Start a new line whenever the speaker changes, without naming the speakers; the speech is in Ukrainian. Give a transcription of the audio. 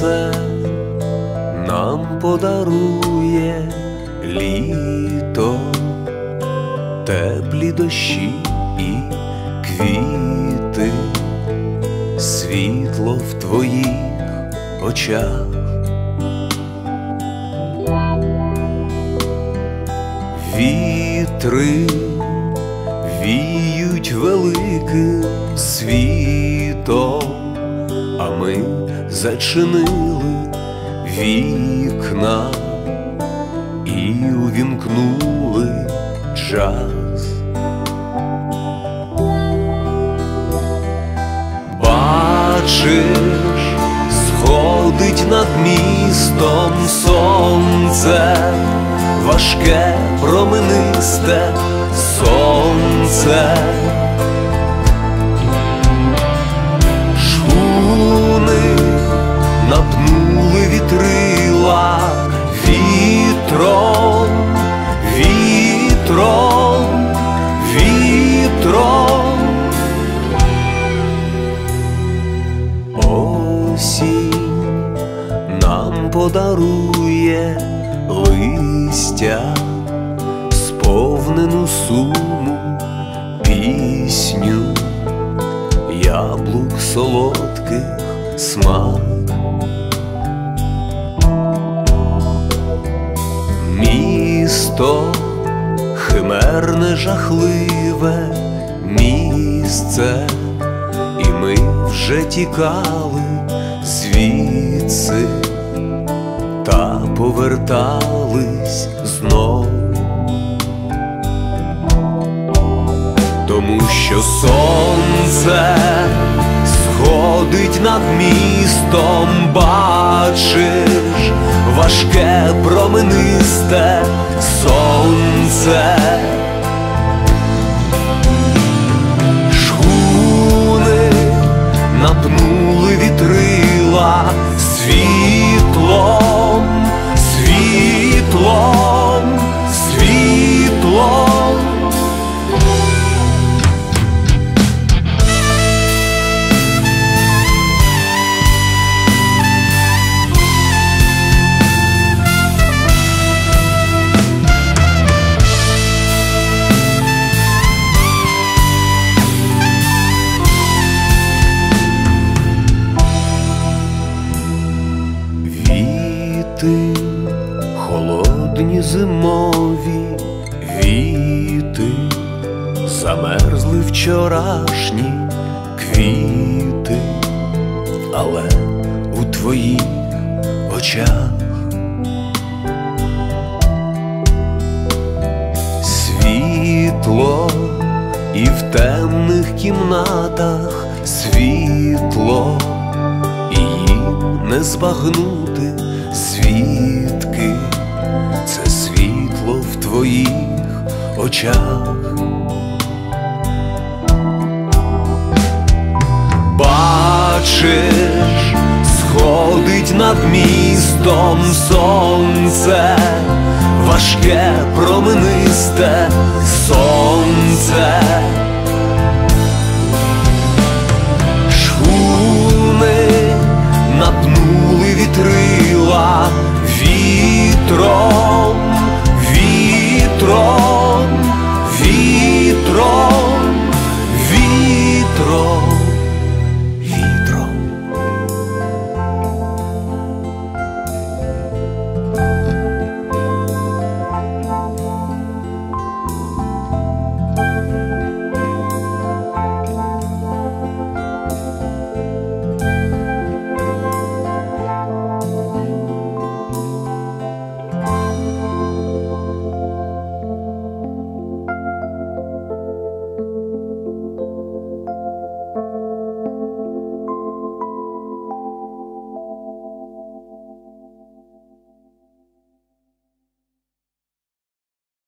сонце нам подарує літо, теплі дощі і квіти, світло в твоїх очах. Вітри віють великим світом, а ми зачинили вікна і увімкнули джаз. Бачиш, сходить над містом сонце, важке, променисте сонце. Шхуни напнули вітрила вітром, вітром, вітром. Осінь нам подарує листя, сповнену суму пісню, яблук солодких смак. Місто химерне, жахливе місце, і ми вже тікали звідси та повертались знов, тому що сонце сходить над містом, бачиш, важке, променисте сонце. Шхуни напнули вітрила світлом, світлом, світлом. Віти, холодні зимові віти, замерзли вчорашні квіти, але у твоїх очах світло, і в темних кімнатах світло, і їм не збагнути, звідки це світло в твоїх очах. Бачиш, сходить над містом сонце, важке, променисте сонце.